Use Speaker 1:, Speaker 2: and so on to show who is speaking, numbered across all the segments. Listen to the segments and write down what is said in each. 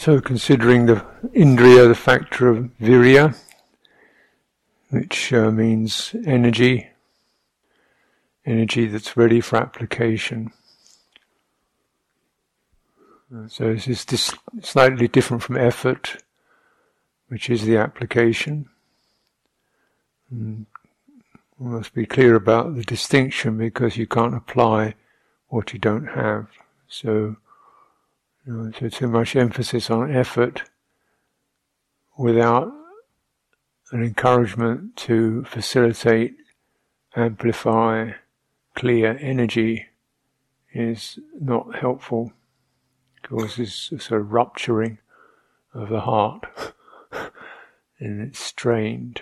Speaker 1: So considering the indriya, the factor of virya, which means energy that's ready for application. So this is slightly different from effort, which is the application. And we must be clear about the distinction, because you can't apply what you don't have. So, so too much emphasis on effort without an encouragement to facilitate, amplify, clear energy is not helpful. Causes a sort of rupturing of the heart and it's strained.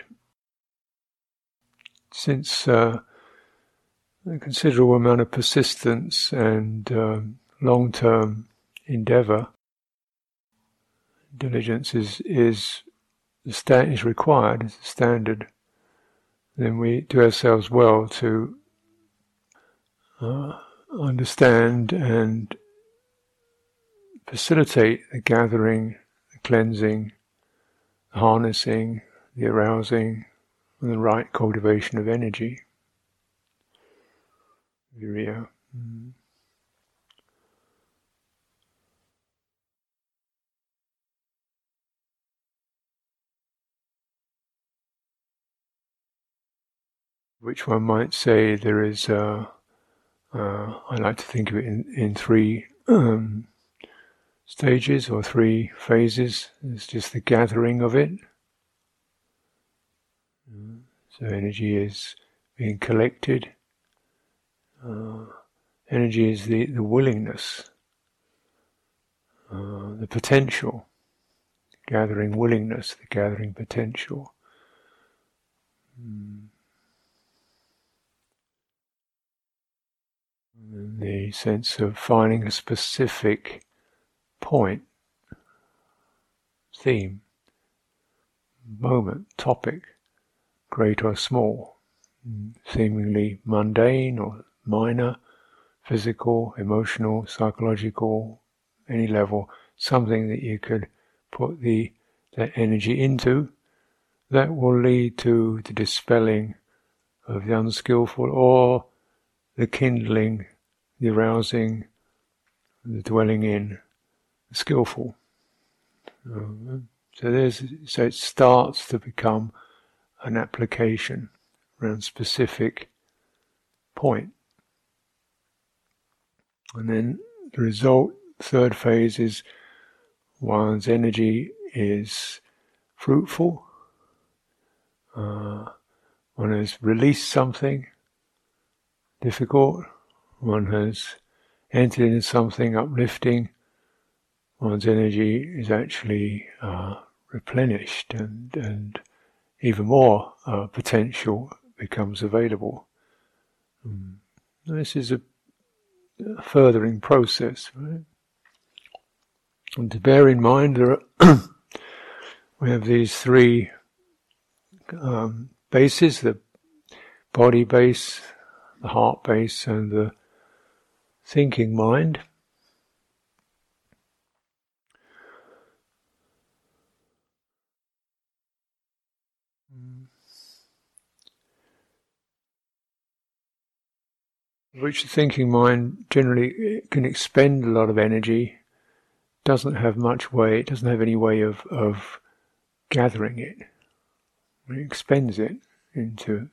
Speaker 1: Since a considerable amount of persistence and long-term endeavour, diligence is required as a standard, then we do ourselves well to understand and facilitate the gathering, the cleansing, the harnessing, the arousing, and the right cultivation of energy. Virya. Which one might say there is, I like to think of it in three stages or three phases. It's just the gathering of it. So energy is being collected. Energy is the willingness, the potential, the gathering willingness, the gathering potential. And the sense of finding a specific point, theme, moment, topic, great or small, seemingly mundane or minor, physical, emotional, psychological, any level, something that you could put that energy into, that will lead to the dispelling of the unskillful or the kindling, the arousing, the dwelling in the skillful. So it starts to become an application around a specific point. And then the result, third phase, is one's energy is fruitful. One has released something difficult. One has entered into something uplifting. One's energy is actually replenished, and even more potential becomes available. This is a furthering process, right? And to bear in mind, we have these three bases: the body base, the heart base, and the thinking mind. Which the thinking mind generally can expend a lot of energy, doesn't have any way of gathering it. It expends it into,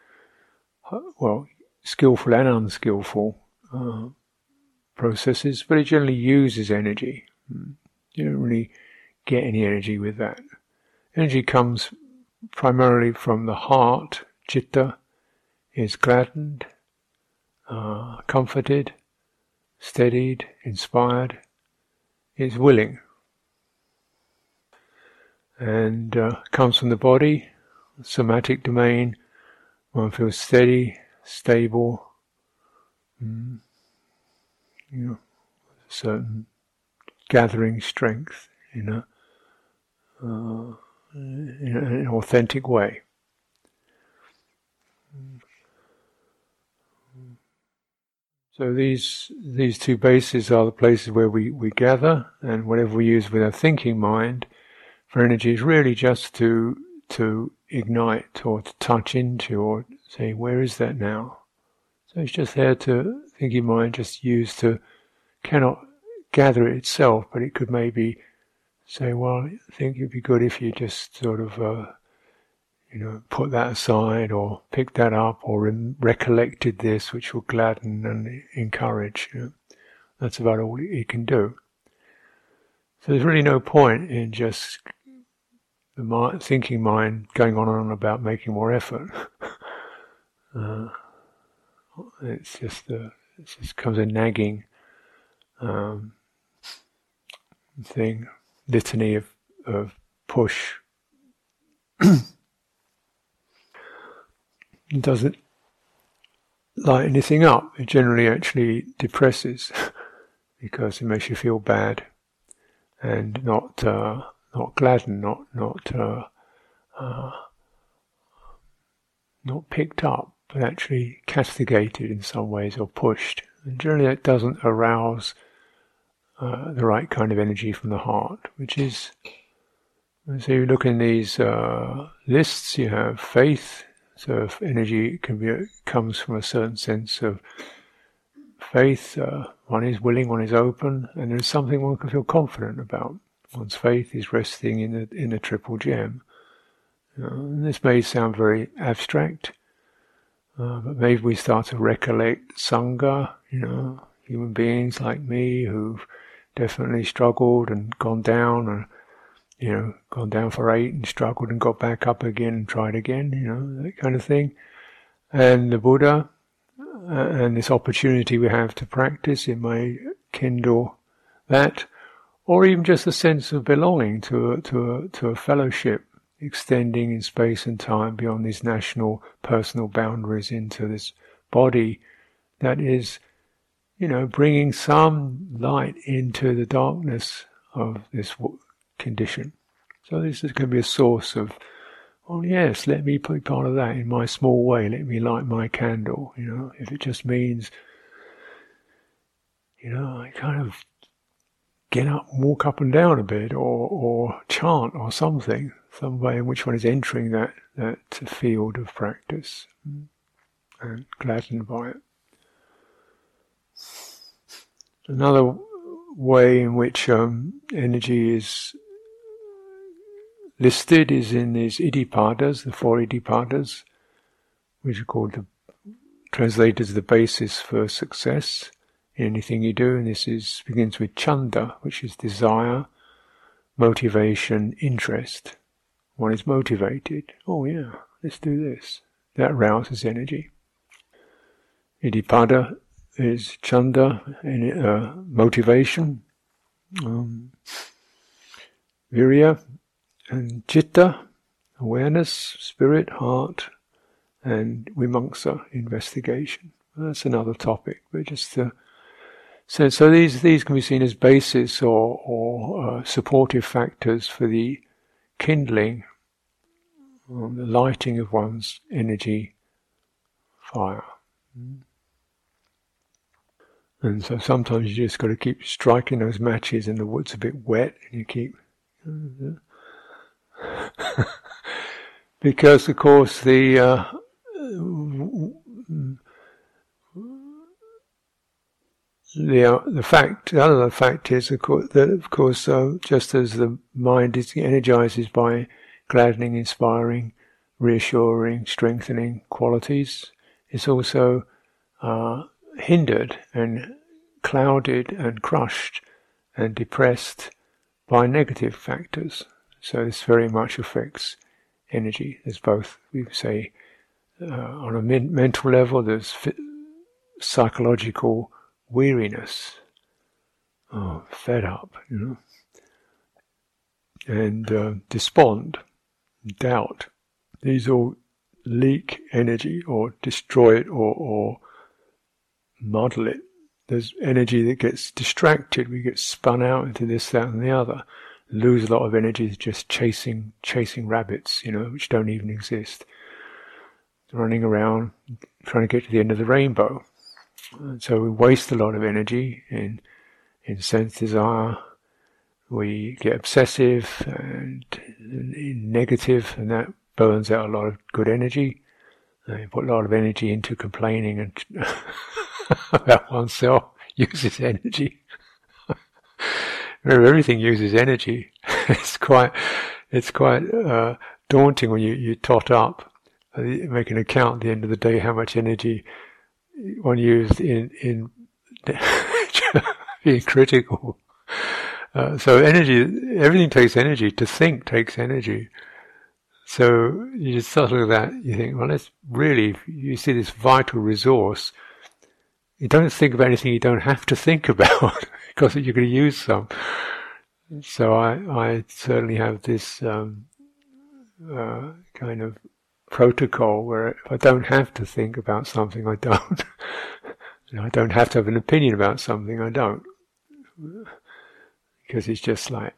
Speaker 1: skillful and unskillful processes, but it generally uses energy. You don't really get any energy with that. Energy comes primarily from the heart. Citta is gladdened, comforted, steadied, inspired, is willing. And comes from the body, somatic domain. One feels steady, stable, certain gathering strength in an authentic way. So these two bases are the places where we gather, and whatever we use with our thinking mind for energy is really just to ignite or to touch into or say, where is that now? So it's just there to thinking mind just used to cannot gather it itself, but it could maybe say, well, I think it'd be good if you just sort of put that aside or pick that up or recollected this, which will gladden and encourage. That's about all it can do. So there's really no point in just the thinking mind going on and on about making more effort. It just comes a nagging thing, litany of push. It doesn't light anything up. It generally actually depresses because it makes you feel bad and not gladdened, not picked up, but actually castigated in some ways or pushed. And generally that doesn't arouse the right kind of energy from the heart, which is, so you look in these lists, you have faith. So if energy comes from a certain sense of faith, one is willing, one is open, and there's something one can feel confident about. One's faith is resting in the triple gem. And this may sound very abstract, but maybe we start to recollect Sangha, human beings like me who've definitely struggled and gone down, and gone down for 8 and struggled and got back up again and tried again, that kind of thing. And the Buddha, and this opportunity we have to practice, it may kindle that, or even just a sense of belonging to a fellowship extending in space and time beyond these national personal boundaries into this body that is, bringing some light into the darkness of this condition. So this is going to be a source of, oh yes, let me be part of that in my small way. Let me light my candle. If it just means, I kind of get up, walk up and down a bit, or chant or something, some way in which one is entering that field of practice and gladdened by it. Another way in which energy is listed is in these Iddhipadas, the 4 Iddhipadas, which are called translated as the basis for success in anything you do. And this begins with Chanda, which is desire, motivation, interest. One is motivated. Oh yeah, let's do this. That rouses energy. Iddhipada is Chanda, motivation, Virya, and Citta, awareness, spirit, heart, and Vimamsa, investigation. That's another topic, but just so these can be seen as basis or supportive factors for the kindling, the lighting of one's energy fire. And so sometimes you just got to keep striking those matches, and the wood's a bit wet, and you keep. Because of course the other fact is of course just as the mind energizes by gladdening, inspiring, reassuring, strengthening qualities, it's also hindered and clouded and crushed and depressed by negative factors. So this very much affects energy. There's both, we say, on a mental level, there's psychological weariness, fed up, and despond, doubt. These all leak energy or destroy it or muddle it. There's energy that gets distracted. We get spun out into this, that, and the other. Lose a lot of energy just chasing rabbits, which don't even exist. Running around, trying to get to the end of the rainbow. And so we waste a lot of energy in sense desire. We get obsessive and negative, and that burns out a lot of good energy. You put a lot of energy into complaining and about oneself, uses energy. Remember, everything uses energy. It's quite daunting when you tot up, make an account at the end of the day how much energy one used in being critical. So energy, everything takes energy. To think takes energy. So you just start looking at that, you think, well, let's really, you see this vital resource. You don't think about anything you don't have to think about because you're going to use some. So I certainly have this kind of protocol where if I don't have to think about something, I don't. I don't have to have an opinion about something, I don't. Because it's just like,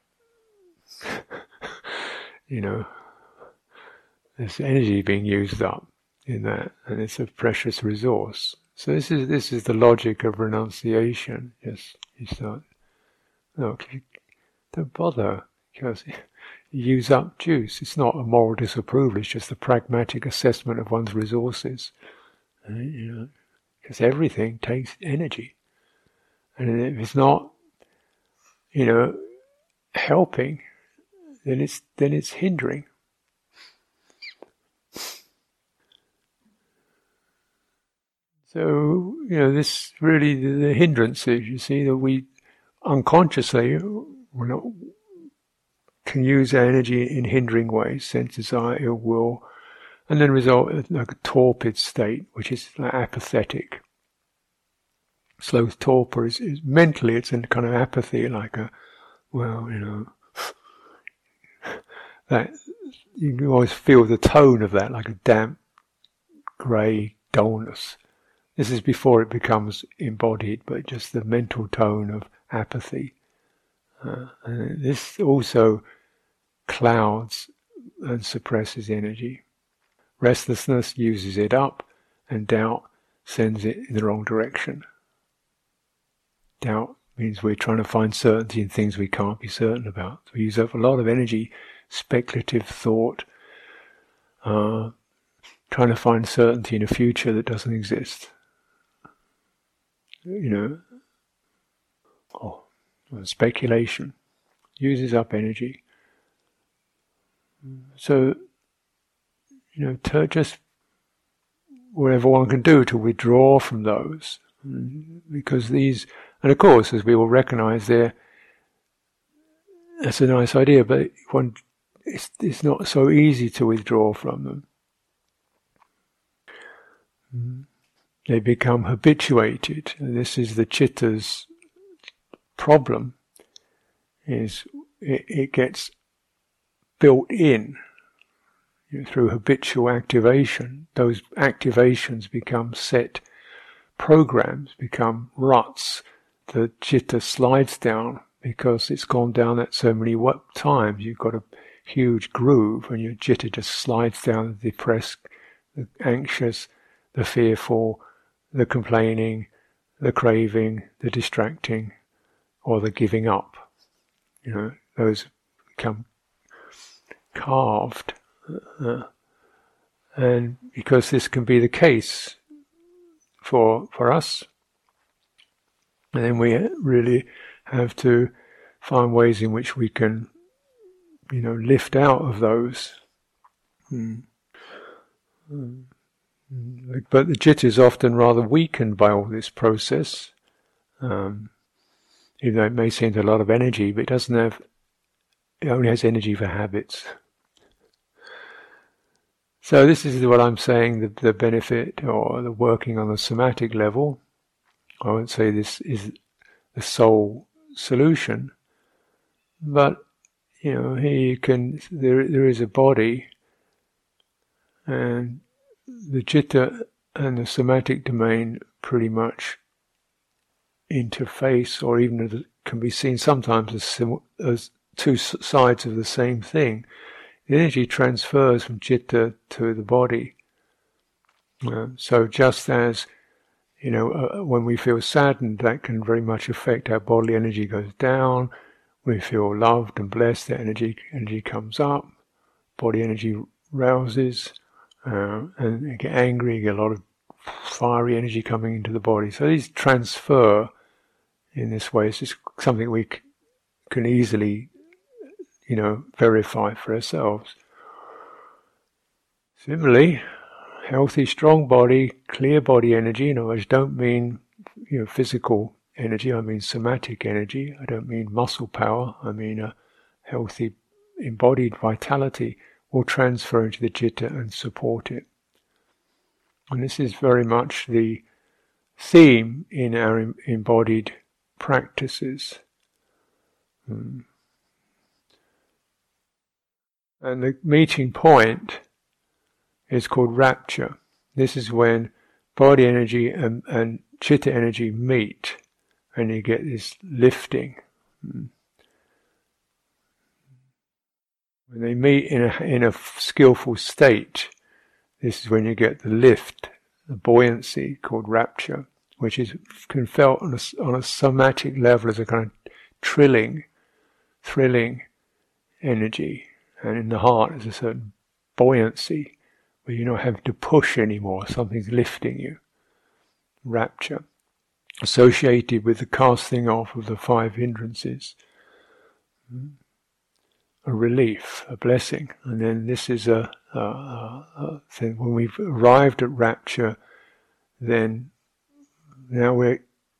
Speaker 1: there's energy being used up in that, and it's a precious resource. So this is the logic of renunciation. Yes, you start, look, don't bother, because you use up juice. It's not a moral disapproval, it's just a pragmatic assessment of one's resources. Because everything takes energy. And if it's not, helping, then it's hindering. So, this really, the hindrances, you see, that we unconsciously can use our energy in hindering ways, sense desire, ill will, and then result in like a torpid state, which is like apathetic. Sloth torpor is mentally, it's a kind of apathy, like that you can always feel the tone of that, like a damp, grey dullness. This is before it becomes embodied, but just the mental tone of apathy. And this also clouds and suppresses energy. Restlessness uses it up, and doubt sends it in the wrong direction. Doubt means we're trying to find certainty in things we can't be certain about. So we use up a lot of energy, speculative thought, trying to find certainty in a future that doesn't exist. Speculation uses up energy. So, just whatever one can do to withdraw from those, because these, and of course, as we will recognize, that's a nice idea, but it's not so easy to withdraw from them. They become habituated, and this is the chitta's problem, is it gets built in through habitual activation. Those activations become set programs, become ruts. The chitta slides down because it's gone down that so many times. You've got a huge groove, and your chitta just slides down the depressed, the anxious, the fearful, the complaining, the craving, the distracting, or the giving up. Those become carved. And because this can be the case for us, and then we really have to find ways in which we can, lift out of those. But the citta is often rather weakened by all this process, even though it may seem to have a lot of energy, but it only has energy for habits. So this is what I'm saying, the benefit, or the working on the somatic level. I won't say this is the sole solution, but here you can, there is a body, and the citta and the somatic domain pretty much interface, or even can be seen sometimes as two sides of the same thing. The energy transfers from citta to the body. So just as, when we feel saddened, that can very much affect our bodily energy goes down. We feel loved and blessed, the energy comes up, body energy rouses, and you get angry, you get a lot of fiery energy coming into the body. So these transfer in this way. It's just something we can easily, verify for ourselves. Similarly, healthy, strong body, clear body energy. In other words, don't mean physical energy. I mean somatic energy. I don't mean muscle power. I mean a healthy, embodied vitality will transfer into the citta and support it. And this is very much the theme in our embodied practices. And the meeting point is called rapture. This is when body energy and citta energy meet, and you get this lifting. When they meet in a skillful state, this is when you get the lift, the buoyancy called rapture, which can felt on a somatic level as a kind of thrilling energy, and in the heart there's a certain buoyancy where you don't have to push anymore. Something's lifting you. Rapture, associated with the casting off of the 5 hindrances. A relief, a blessing. And then this is a thing. When we've arrived at rapture, then now we're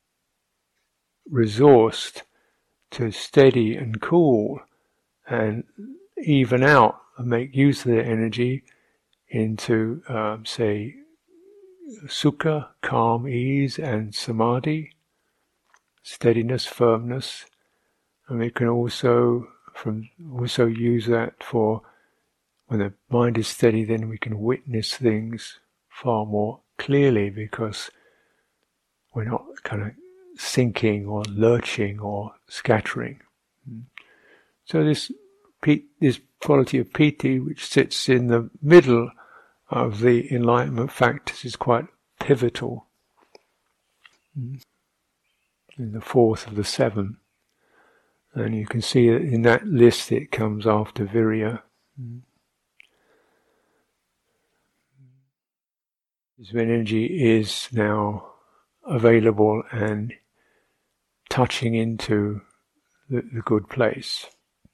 Speaker 1: resourced to steady and cool and even out and make use of the energy into, say, sukha, calm, ease, and samadhi, steadiness, firmness. And we can also use that for when the mind is steady, then we can witness things far more clearly because we're not kind of sinking or lurching or scattering. So this quality of piti, which sits in the middle of the enlightenment factors, is quite pivotal. In the 4th of the 7. And you can see that in that list it comes after virya. This energy is now available and touching into the good place.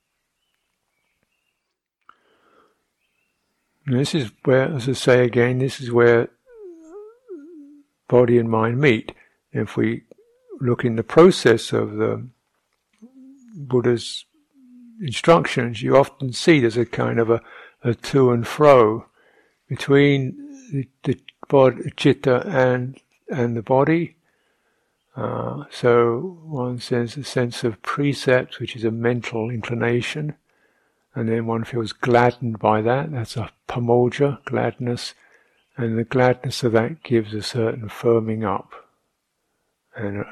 Speaker 1: And this is where, as I say again, this is where body and mind meet. If we look in the process of the Buddha's instructions, you often see there's a kind of a to and fro between the body, citta and the body. So one says a sense of precept, which is a mental inclination, and then one feels gladdened by that. That's a pamoja, gladness, and the gladness of that gives a certain firming up. And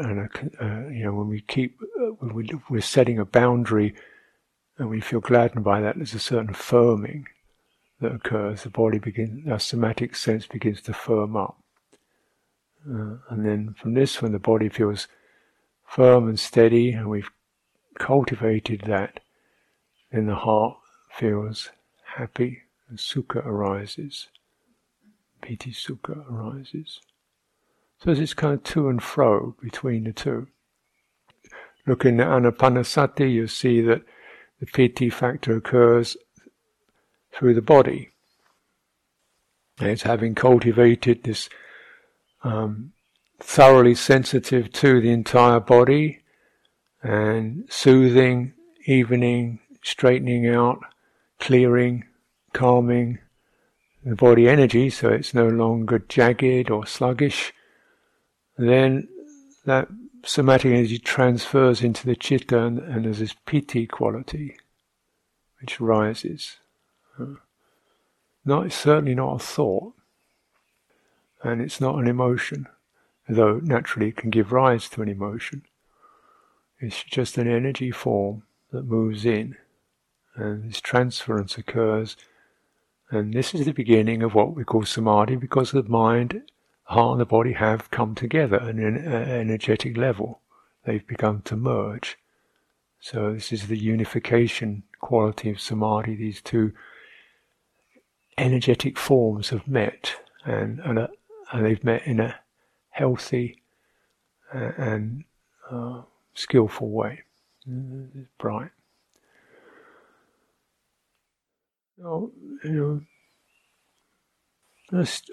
Speaker 1: when we're setting a boundary, and we feel gladdened by that, there's a certain firming that occurs. The body our somatic sense begins to firm up. And then from this, when the body feels firm and steady, and we've cultivated that, then the heart feels happy, and sukha arises. Piti sukha arises. So there's this kind of to and fro between the two. Looking at anapanasati, you see that the piti factor occurs through the body. And it's having cultivated this thoroughly sensitive to the entire body and soothing, evening, straightening out, clearing, calming the body energy so it's no longer jagged or sluggish. Then that somatic energy transfers into the citta and there's this piti quality which rises. It's certainly not a thought, and it's not an emotion, though naturally it can give rise to an emotion. It's just an energy form that moves in, and this transference occurs, and this is the beginning of what we call samadhi, because the mind heart and the body have come together at an energetic level. They've begun to merge. So this is the unification quality of samadhi. These two energetic forms have met, and they've met in a healthy and skillful way. It's bright. So, just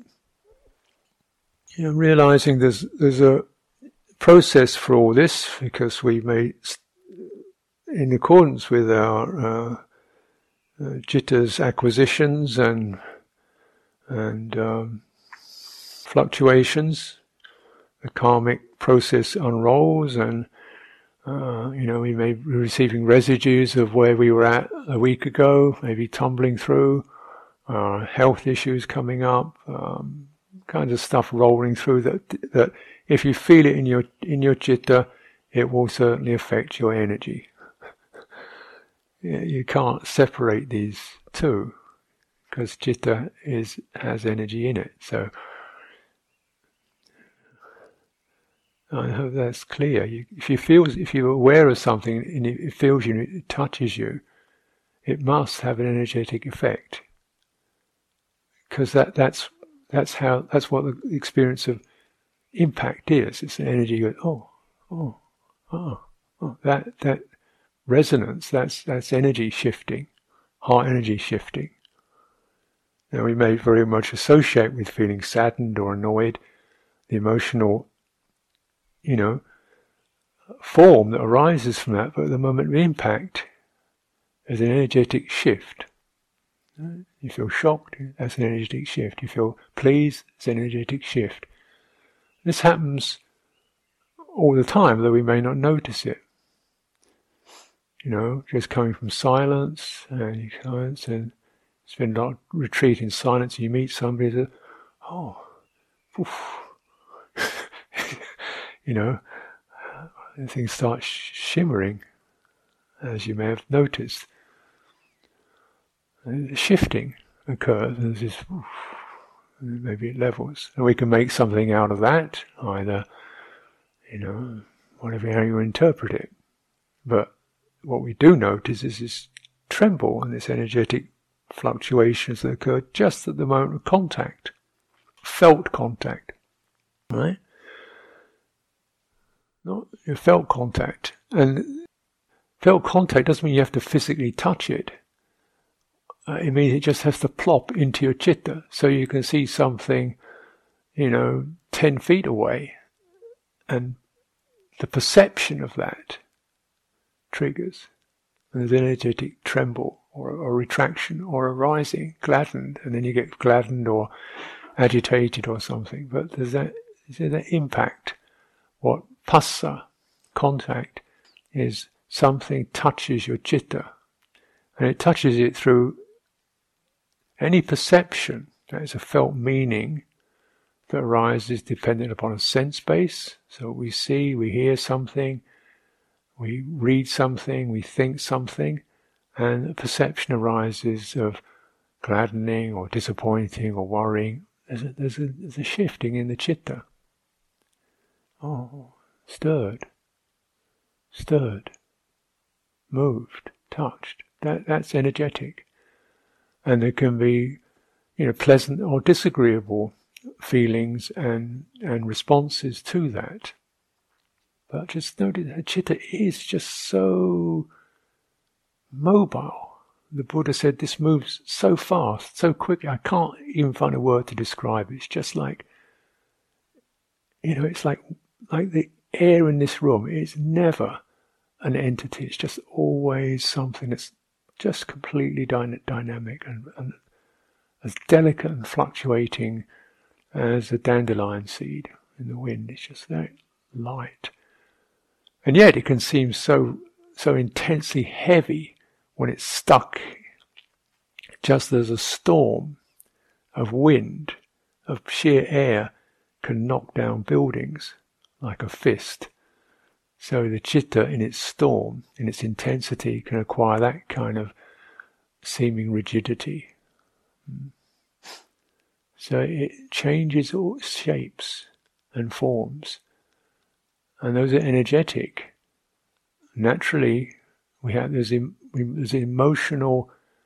Speaker 1: realizing there's a process for all this, because we may, in accordance with our citta's acquisitions and fluctuations, the karmic process unrolls, and we may be receiving residues of where we were at a week ago, maybe tumbling through, health issues coming up, kinds of stuff rolling through that if you feel it in your citta, it will certainly affect your energy. You can't separate these two, because citta has energy in it. So I hope that's clear. If you're aware of something and it feels you, it touches you, it must have an energetic effect, because that's what the experience of impact is. It's an energy. You go, that resonance. That's energy shifting, heart energy shifting. Now we may very much associate with feeling saddened or annoyed, the emotional, form that arises from that, but at the moment of impact, there's an energetic shift. You feel shocked, that's an energetic shift. You feel pleased, it's an energetic shift. This happens all the time, though we may not notice it. Just coming from silence and spend a lot of retreat in silence, and you meet somebody that, and things start shimmering, as you may have noticed. Shifting occurs, and there's this, maybe it levels. And we can make something out of that, either, whatever how you interpret it. But what we do notice is this tremble and this energetic fluctuations that occur just at the moment of contact, felt contact, right? Not felt contact. And felt contact doesn't mean you have to physically touch it. It means it just has to plop into your citta, so you can see something, 10 feet away, and the perception of that triggers. And there's an energetic tremble, or a retraction, or a rising, gladdened, and then you get gladdened or agitated or something. But there's that impact. What phassa, contact, is something touches your citta, and it touches it through any perception. That is a felt meaning that arises dependent upon a sense base. So we see, we hear something, we read something, we think something, and a perception arises of gladdening or disappointing or worrying. There's a shifting in the citta. Stirred, moved, touched. That's energetic. And there can be, pleasant or disagreeable feelings and responses to that. But just notice that citta is just so mobile. The Buddha said this moves so fast, so quickly. I can't even find a word to describe it. It's just like, it's like the air in this room is never an entity. It's just always something that's just completely dynamic and as delicate and fluctuating as a dandelion seed in the wind. It's just very light. And yet it can seem so intensely heavy when it's stuck, just as a storm of wind, of sheer air, can knock down buildings like a fist. So the citta in its storm, in its intensity, can acquire that kind of seeming rigidity. So it changes all shapes and forms, and those are energetic. Naturally, there's emotional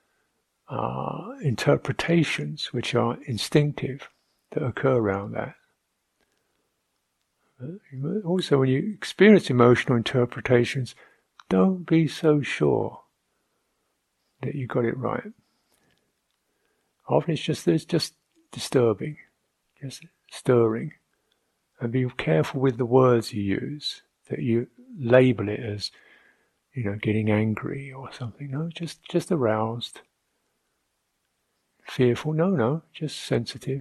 Speaker 1: interpretations which are instinctive that occur around that. Also, when you experience emotional interpretations, don't be so sure that you got it right. Often it's just disturbing, just stirring. And be careful with the words you use, that you label it as, getting angry or something. No, just aroused. Fearful, no, just sensitive.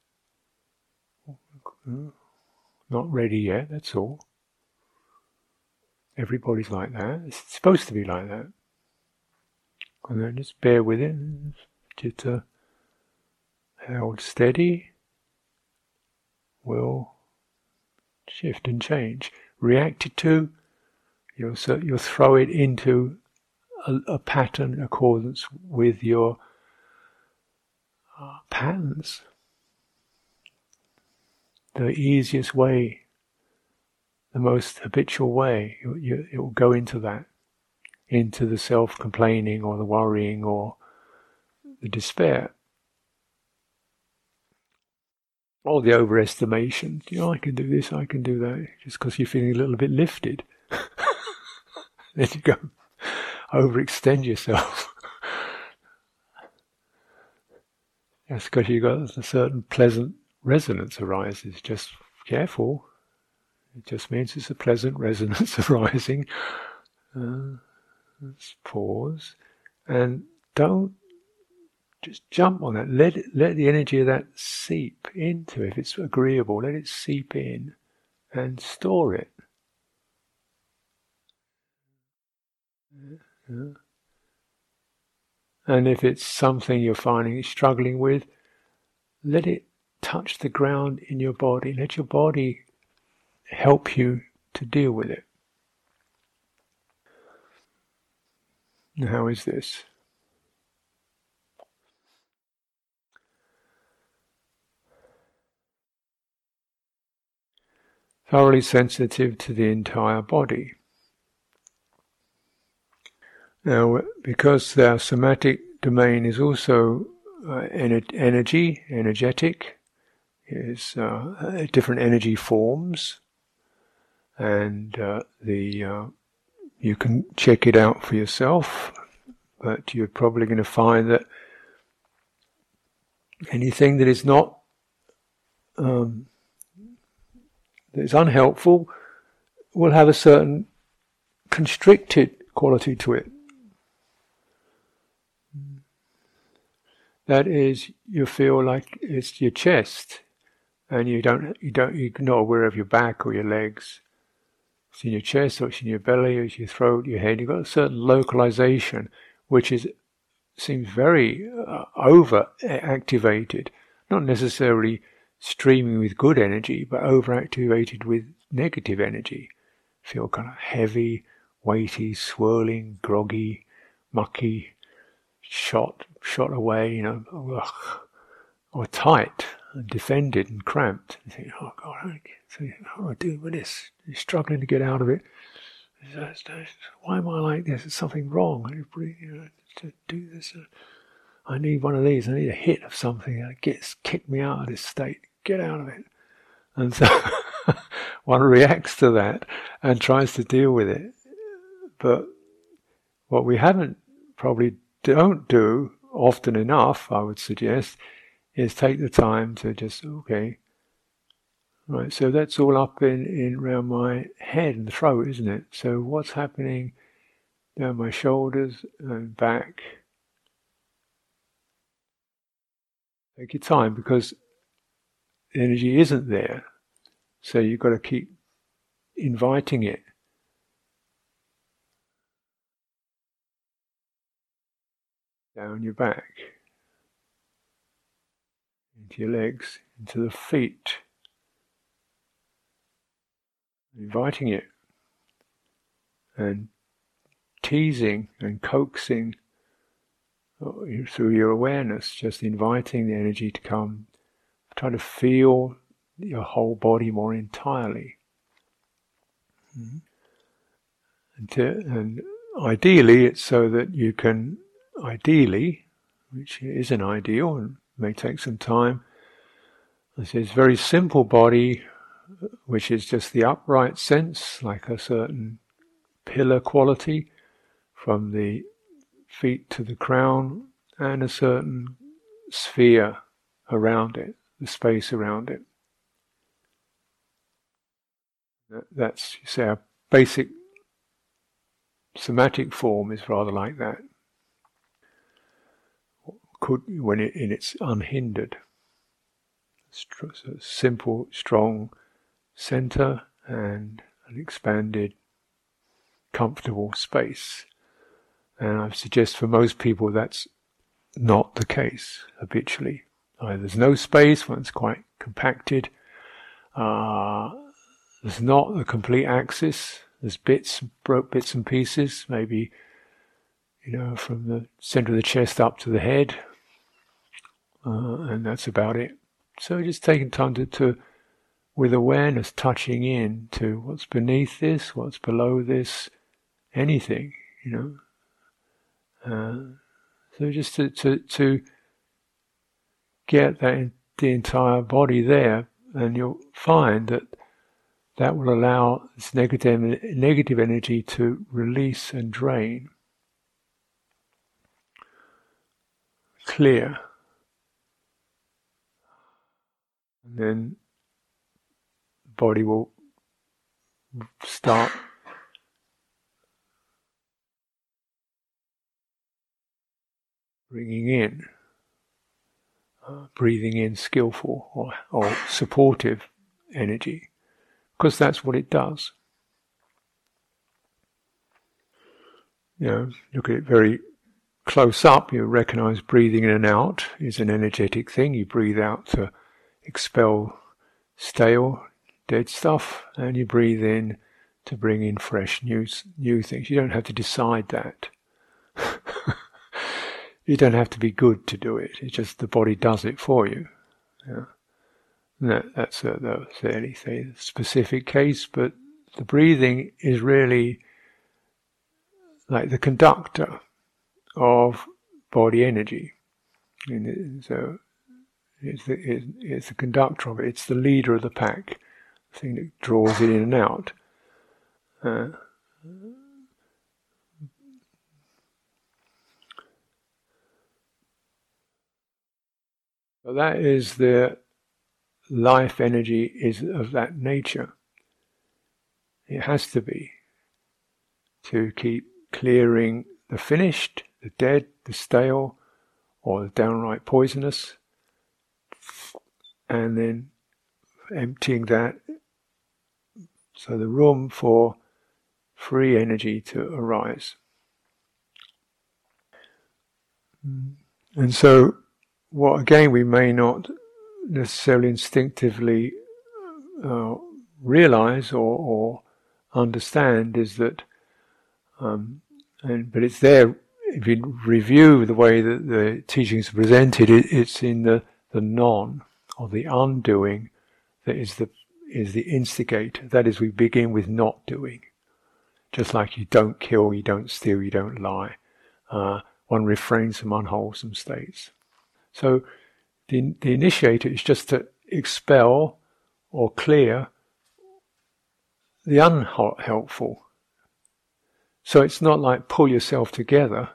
Speaker 1: Not ready yet, that's all. Everybody's like that. It's supposed to be like that. And then just bear with it. Just held steady will shift and change. Reacted to, you'll throw it into a pattern in accordance with your patterns. The easiest way, the most habitual way, it will go into that, into the self-complaining or the worrying or the despair. Or the overestimation. I can do this, I can do that, just because you're feeling a little bit lifted. Then you go overextend yourself. That's because you've got a certain pleasant resonance arises. Just careful. It just means it's a pleasant resonance arising. Let's pause. And don't just jump on that. Let the energy of that seep into it. If it's agreeable, let it seep in and store it. Yeah. And if it's something you're finding you're struggling with, let it touch the ground in your body. Let your body help you to deal with it. And how is this? Thoroughly sensitive to the entire body. Now, because our somatic domain is also energetic, is different energy forms, and you can check it out for yourself, but you're probably going to find that anything that is not that is unhelpful will have a certain constricted quality to it. That is, you feel like it's your chest, and you're not aware of your back or your legs. It's in your chest, or it's in your belly, or it's your throat, your head. You've got a certain localization, which seems very over-activated, not necessarily streaming with good energy, but over-activated with negative energy. Feel kind of heavy, weighty, swirling, groggy, mucky, shot away, or tight and defended and cramped. You think, oh God, how do I do with this? You're struggling to get out of it. Why am I like this? There's something wrong. To do this. I need one of these. I need a hit of something that kick me out of this state. Get out of it. And so one reacts to that and tries to deal with it. But what we don't do often enough, I would suggest, is take the time to just, okay, right, so that's all up in around my head and throat, isn't it? So what's happening down my shoulders and back? Take your time, because the energy isn't there. So you've got to keep inviting it. Down your back, into your legs, into the feet. Inviting it and teasing and coaxing through your awareness, just inviting the energy to come try to feel your whole body more entirely. And ideally, it's so that you can, which is an ideal and may take some time, this is very simple body, which is just the upright sense, like a certain pillar quality from the feet to the crown, and a certain sphere around it, the space around it. That's, you say, a basic somatic form is rather like that. When it's unhindered. So simple, strong center and an expanded, comfortable space. And I suggest for most people that's not the case habitually. Either there's no space, one's quite compacted. There's not a complete axis. There's bits and pieces, maybe, from the center of the chest up to the head, and that's about it. So just taking time to with awareness, touching in to what's beneath this, what's below this, anything, So just to get the entire body there, and you'll find that will allow this negative energy to release and drain. Clear. And then the body will start bringing in, breathing in skillful or supportive energy, because that's what it does. Look at it very close up, you recognize breathing in and out is an energetic thing. You breathe out to expel stale, dead stuff, and you breathe in to bring in fresh, new things. You don't have to decide that. You don't have to be good to do it. It's just the body does it for you. That's a fairly specific case, but the breathing is really like the conductor of body energy. So it's the conductor of it. It's the leader of the pack, the thing that draws it in and out. So that is the life energy is of that nature. It has to be, to keep clearing the finished, the dead, the stale, or the downright poisonous, and then emptying that, so the room for free energy to arise. And so what again we may not necessarily instinctively realize or understand is that, but it's there. If you review the way that the teachings are presented, it's in the non, or the undoing, that is the instigator. That is, we begin with not doing. Just like you don't kill, you don't steal, you don't lie. One refrains from unwholesome states. So the initiator is just to expel or clear the unhelpful. So it's not like pull yourself together,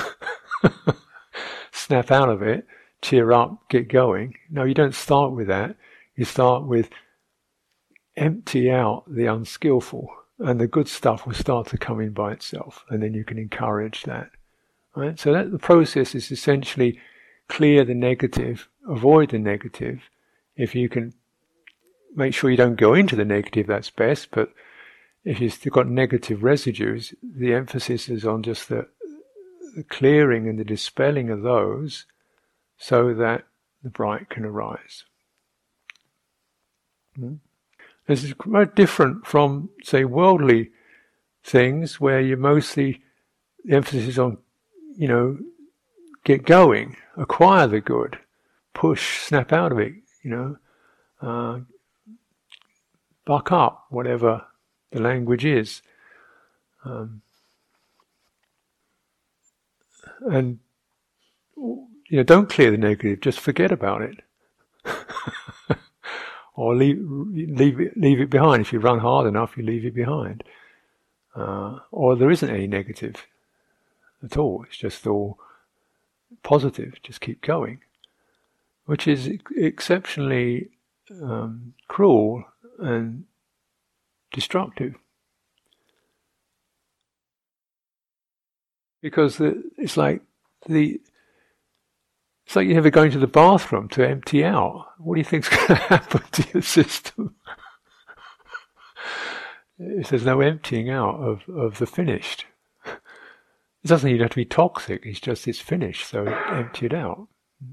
Speaker 1: snap out of it, cheer up, get going. No, you don't start with that. You start with empty out the unskillful, and the good stuff will start to come in by itself, and then you can encourage that. Right? So that the process is essentially clear the negative, avoid the negative. If you can make sure you don't go into the negative, that's best, but if you've still got negative residues, the emphasis is on just the clearing and the dispelling of those, so that the bright can arise. This is quite different from, say, worldly things, where you mostly, the emphasis is on, get going, acquire the good, push, snap out of it, buck up, whatever the language is. And don't clear the negative, just forget about it. Or leave it behind. If you run hard enough, you leave it behind. Or there isn't any negative at all. It's just all positive. Just keep going, which is exceptionally cruel and destructive. Because it's like you never going to the bathroom to empty out. What do you think's going to happen to your system? If there's no emptying out of the finished. It doesn't even have to be toxic, it's finished, so empty it out.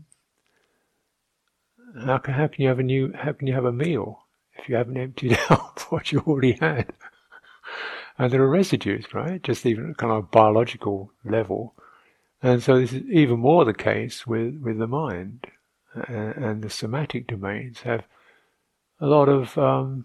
Speaker 1: How can you have a meal if you haven't emptied out what you already had? And there are residues, right? Just even at kind of biological level. And so this is even more the case with the mind. And the somatic domains have a lot of,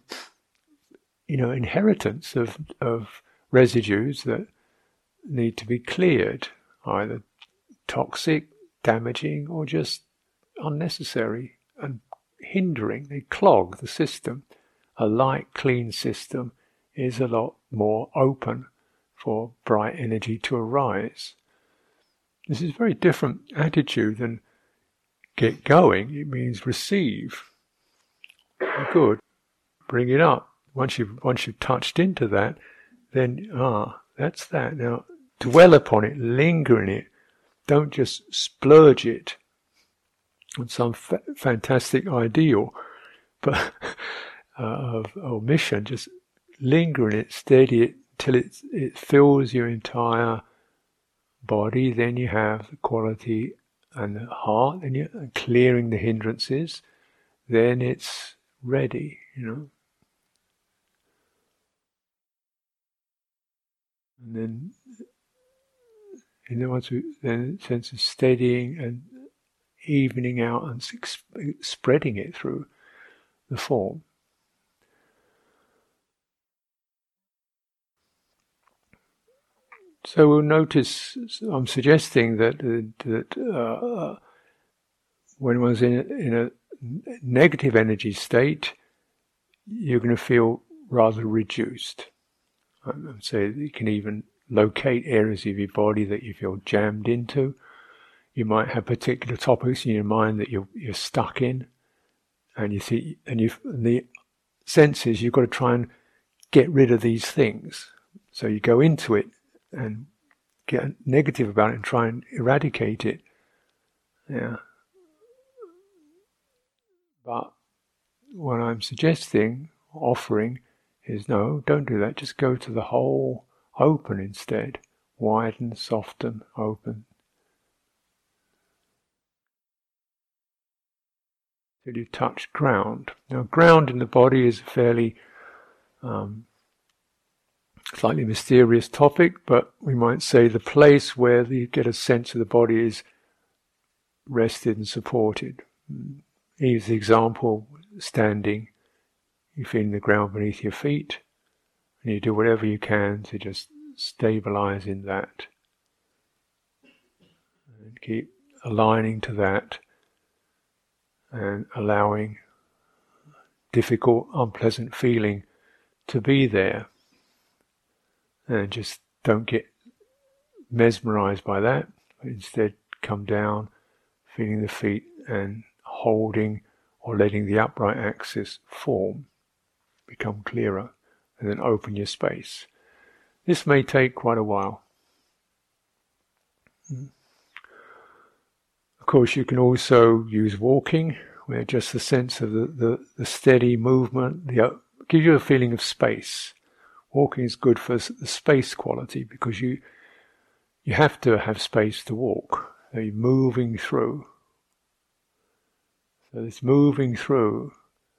Speaker 1: inheritance of residues that need to be cleared, either toxic, damaging, or just unnecessary and hindering. They clog the system. A light, clean system is a lot more open for bright energy to arise. This is a very different attitude than get going. It means receive. Good. Bring it up. Once you've touched into that, then that's that. Now dwell upon it, linger in it. Don't just splurge it on some fantastic ideal, but or mission. Just linger in it, steady it till it fills your entire body. Then you have the quality and the heart, and you're clearing the hindrances. Then it's ready, And then, once then sense of steadying and evening out and spreading it through the form. So we'll notice, I'm suggesting that when one's in a negative energy state, you're going to feel rather reduced. So you can even locate areas of your body that you feel jammed into. You might have particular topics in your mind that you're stuck in, and the sense is you've got to try and get rid of these things. So you go into it and get negative about it and try and eradicate it. Yeah. But what I'm suggesting, offering, is no, don't do that. Just go to the whole open instead. Widen, soften, open. Till you touch ground. Now, ground in the body is a fairly slightly mysterious topic, but we might say the place where you get a sense of the body is rested and supported. Here's the example: standing, you feel the ground beneath your feet, and you do whatever you can to just stabilize in that. And keep aligning to that and allowing difficult, unpleasant feeling to be there. And just don't get mesmerized by that. Instead, come down, feeling the feet and holding or letting the upright axis form, become clearer, and then open your space. This may take quite a while. Of course, you can also use walking, where just the sense of the steady movement gives you a feeling of space. Walking is good for the space quality because you have to have space to walk. So you're moving through. So this moving through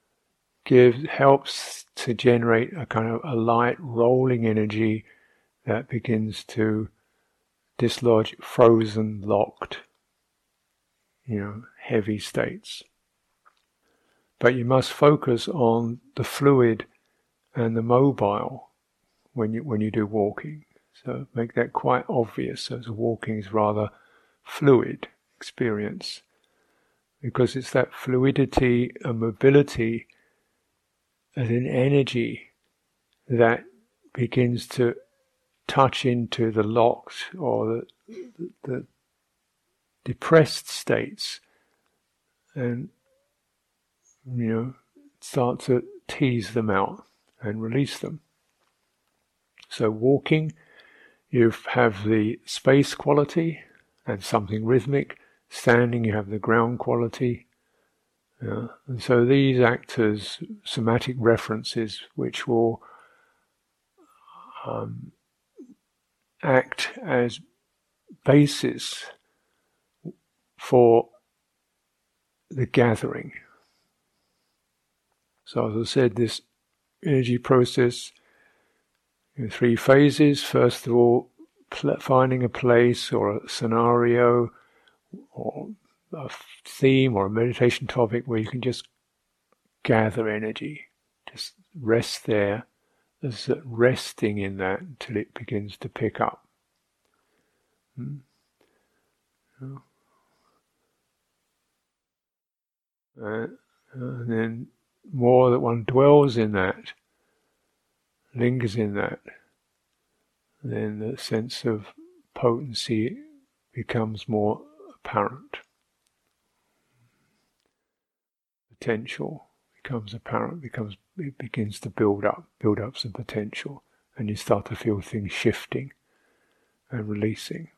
Speaker 1: helps to generate a kind of a light rolling energy that begins to dislodge frozen, locked, heavy states. But you must focus on the fluid and the mobile when you do walking. So make that quite obvious, as walking is rather fluid experience, because it's that fluidity and mobility as an energy that begins to touch into the locked or the depressed states, and start to tease them out and release them. So walking, you have the space quality and something rhythmic. Standing, you have the ground quality. And so these act as somatic references which will act as basis for the gathering. So as I said, this energy process in 3 phases. First of all, finding a place or a scenario or a theme or a meditation topic where you can just gather energy. Just rest there. There's resting in that until it begins to pick up. And then more that one dwells in that, lingers in that, then the sense of potency becomes more apparent. Potential becomes apparent, it begins to build up some potential, and you start to feel things shifting and releasing.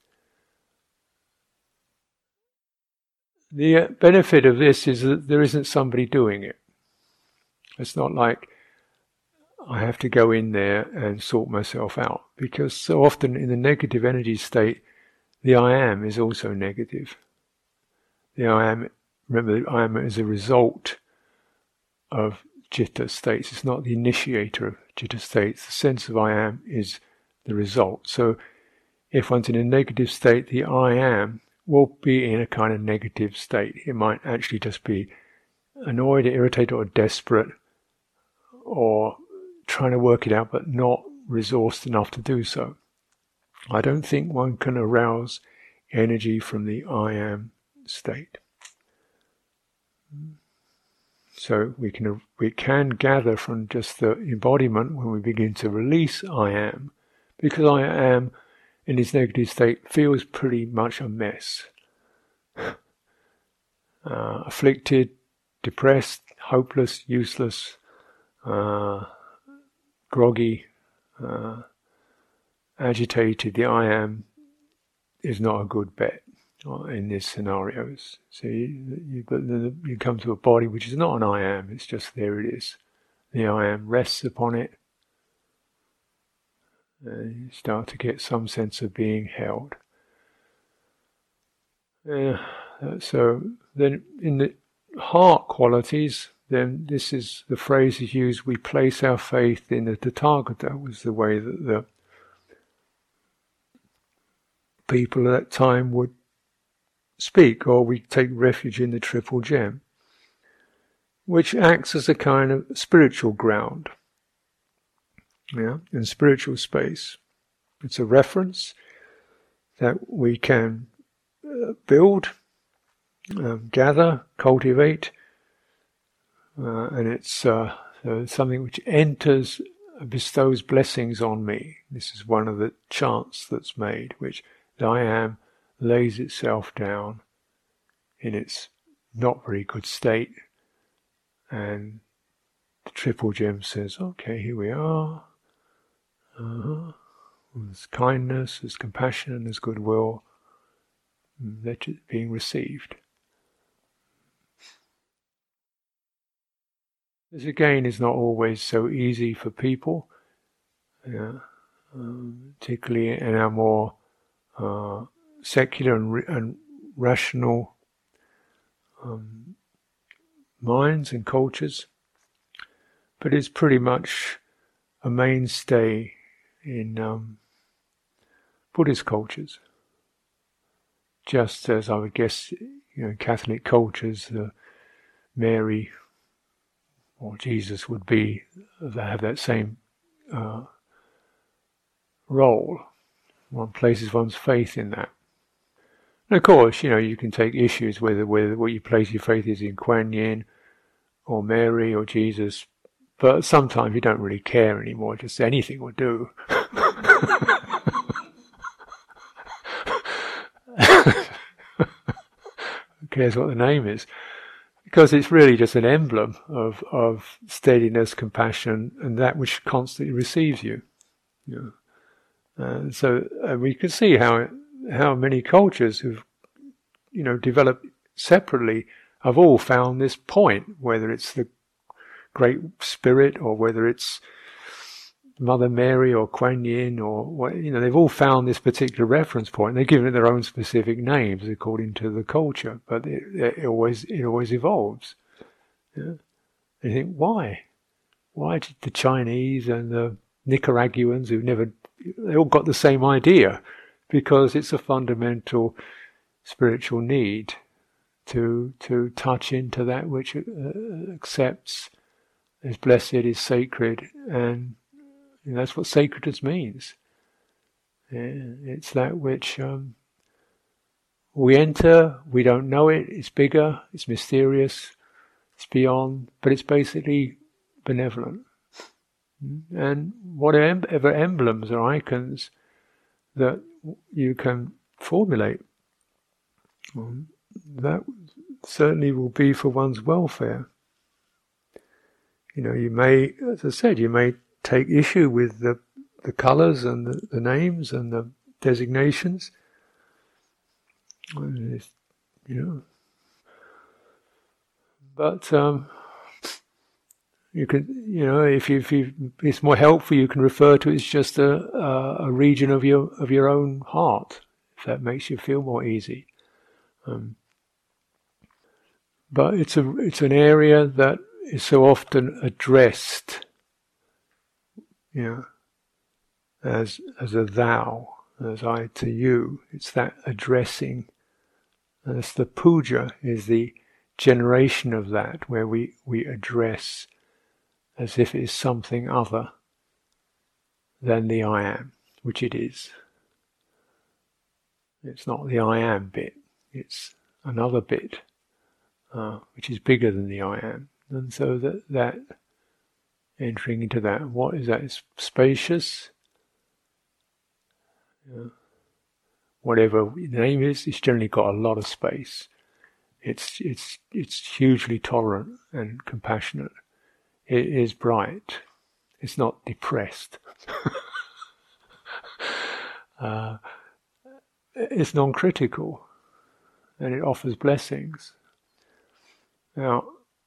Speaker 1: The benefit of this is that there isn't somebody doing it. It's not like I have to go in there and sort myself out, because so often in the negative energy state, the I am is also negative. The I am, remember, the I am is a result of citta states. It's not the initiator of citta states. The sense of I am is the result. So if one's in a negative state, the I am will be in a kind of negative state. It might actually just be annoyed, irritated, or desperate, or trying to work it out but not resourced enough to do so. I don't think one can arouse energy from the I am state. So we can gather from just the embodiment when we begin to release I am, because I am in this negative state feels pretty much a mess. Afflicted, depressed, hopeless, useless, groggy, agitated. The I am is not a good bet in these scenarios. So you come to a body which is not an I am, it's just there it is. The I am rests upon it, and you start to get some sense of being held. So then in the heart qualities, then this is the phrase is used, we place our faith in the Tathagata, was the way that the people at that time would speak, or we take refuge in the Triple Gem, which acts as a kind of spiritual ground, in spiritual space. It's a reference that we can build, gather, cultivate, and it's something which enters, bestows blessings on me. This is one of the chants that's made, which the I am lays itself down in its not very good state, and the Triple Gem says, okay, here we are. There's kindness, there's compassion, and there's goodwill. That's being received. This again is not always so easy for people, particularly in our more secular and rational minds and cultures, but it's pretty much a mainstay in Buddhist cultures. Just as I would guess, Catholic cultures, Mary or Jesus would be, have that same role. One places one's faith in that. And of course, you can take issues whether what you place your faith is in Kuan Yin or Mary or Jesus, but sometimes you don't really care anymore, just anything will do. Who cares what the name is? Because it's really just an emblem of steadiness, compassion, and that which constantly receives you. So we can see how many cultures who've developed separately have all found this point, whether it's the Great Spirit or whether it's Mother Mary or Kuan Yin or what, they've all found this particular reference point. They've given it their own specific names according to the culture, but it always evolves. Yeah? And you think, why? Why did the Chinese and the Nicaraguans they all got the same idea? Because it's a fundamental spiritual need to touch into that which accepts is blessed, is sacred, and that's what sacredness means. It's that which we enter, we don't know it, it's bigger, it's mysterious, it's beyond, but it's basically benevolent. And whatever emblems or icons that you can formulate, that certainly will be for one's welfare. You may, as I said, you may take issue with the colours and the names and the designations. But you could, if it's more helpful, you can refer to it as just a region of your own heart, if that makes you feel more easy. But it's an area that is so often addressed, as a thou, as I to you. It's that addressing. And it's the puja is the generation of that, where we address as if it is something other than the I am, which it is. It's not the I am bit, it's another bit, which is bigger than the I am. And so that entering into that, what is that? It's spacious. Whatever the name is, it's generally got a lot of space. It's hugely tolerant and compassionate. It is bright. It's not depressed. It's non-critical, and it offers blessings. Now,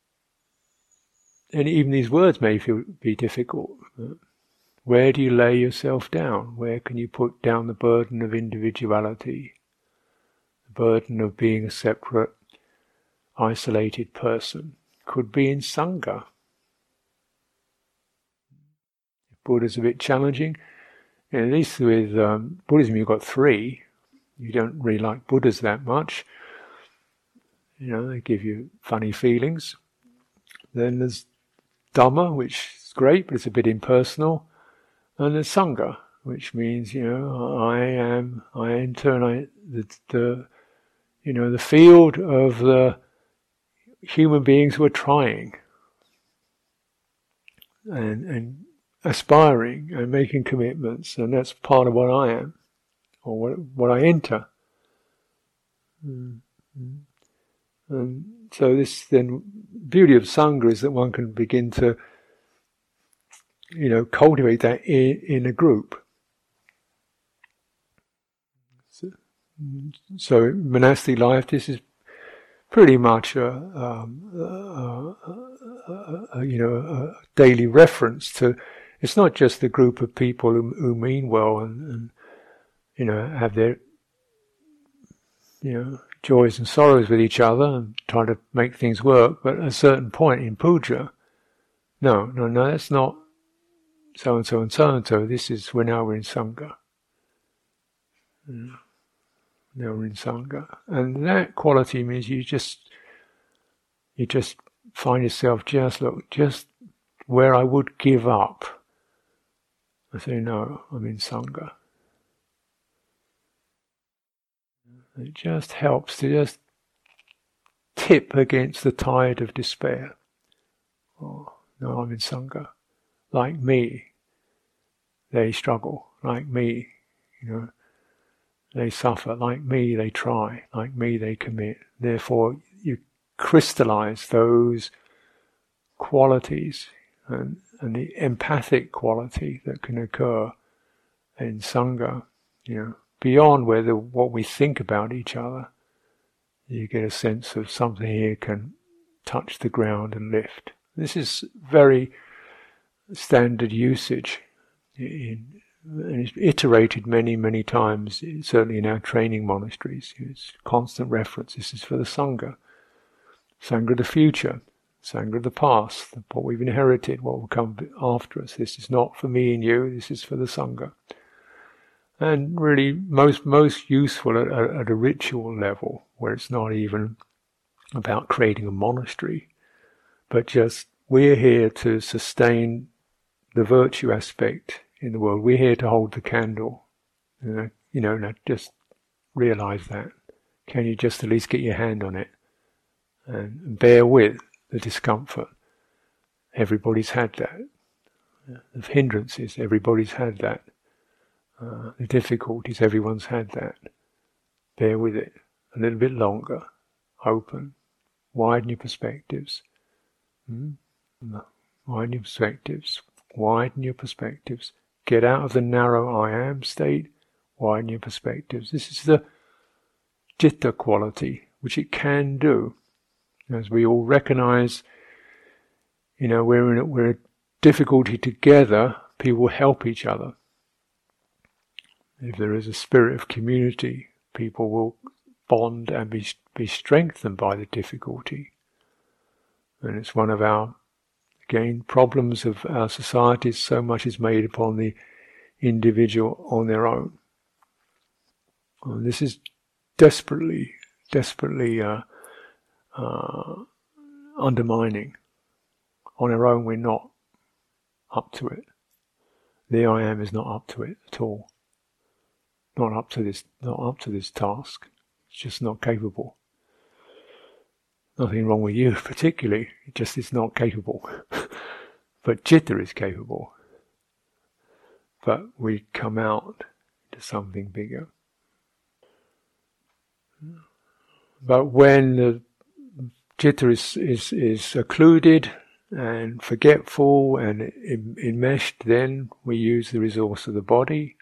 Speaker 1: and even these words may be difficult. Where do you lay yourself down? Where can you put down the burden of individuality, the burden of being a separate, isolated person? Could be in Sangha. Buddha's a bit challenging. At least with Buddhism you've got three. You don't really like Buddhas that much. They give you funny feelings. Then there's Dhamma, which is great, but it's a bit impersonal. And there's Sangha, which means, I enter and the field of the human beings who are trying and aspiring and making commitments, and that's part of what I am, or what I enter. And so this then beauty of Sangha is that one can begin to cultivate that in a group. So monastic life, this is pretty much a daily reference to. It's not just the group of people who mean well and have their joys and sorrows with each other and try to make things work. But at a certain point in puja, no, that's not so and so and so and so. We're now in Sangha. Now we're in Sangha, and that quality means you just find yourself just where I would give up, I say, no, I'm in Sangha. It just helps to just tip against the tide of despair. Oh, no, I'm in Sangha. Like me, they struggle. Like me, they suffer. Like me, they try. Like me, they commit. Therefore, you crystallize those qualities and the empathic quality that can occur in Sangha, beyond what we think about each other. You get a sense of something here can touch the ground and lift. This is very standard usage, and it's iterated many, many times, certainly in our training monasteries. It's constant reference. This is for the Sangha. Sangha of the future, Sangha of the past, what we've inherited, what will come after us. This is not for me and you, this is for the Sangha. And really most useful at a ritual level, where it's not even about creating a monastery, but just we're here to sustain the virtue aspect in the world. We're here to hold the candle. Just realize that. Can you just at least get your hand on it and bear with the discomfort? Everybody's had that. The hindrances, everybody's had that. The difficulties, everyone's had that. Bear with it a little bit longer. Open. Widen your perspectives. Widen your perspectives. Widen your perspectives. Get out of the narrow I am state. Widen your perspectives. This is the citta quality, which it can do. As we all recognize, we're in difficulty together, people help each other. If there is a spirit of community, people will bond and be strengthened by the difficulty. And it's one of our, again, problems of our society. So much is made upon the individual on their own. And this is desperately undermining. On our own, we're not up to it. The I am is not up to it at all. Not up to this task. It's just not capable. Nothing wrong with you particularly. It just is not capable. But citta is capable. But we come out to something bigger. But when the citta is occluded and forgetful and enmeshed, then we use the resource of the body,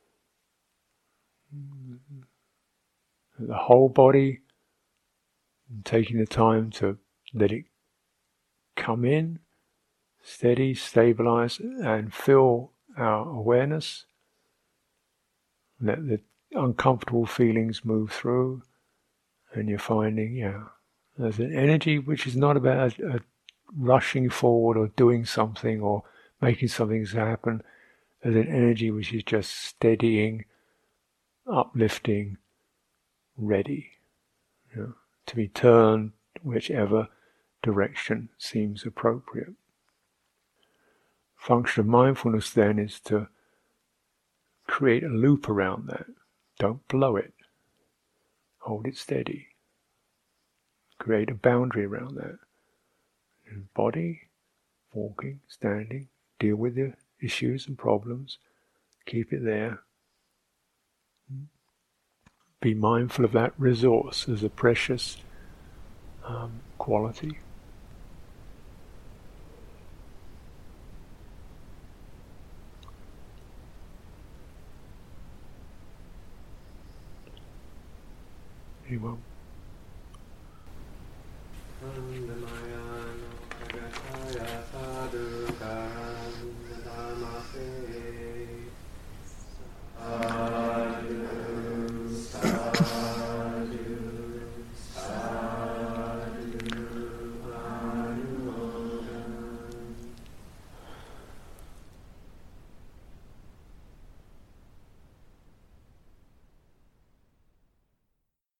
Speaker 1: the whole body, and taking the time to let it come in, steady, stabilize, and fill our awareness. Let the uncomfortable feelings move through, and you're finding, there's an energy which is not about rushing forward or doing something or making something happen. There's an energy which is just steadying, uplifting, ready, to be turned whichever direction seems appropriate. Function of mindfulness then is to create a loop around that. Don't blow it. Hold it steady. Create a boundary around that. And body, walking, standing, deal with the issues and problems. Keep it there. Be mindful of that resource as a precious quality. Anyone? Andamaya no Bhagavata Sadhuka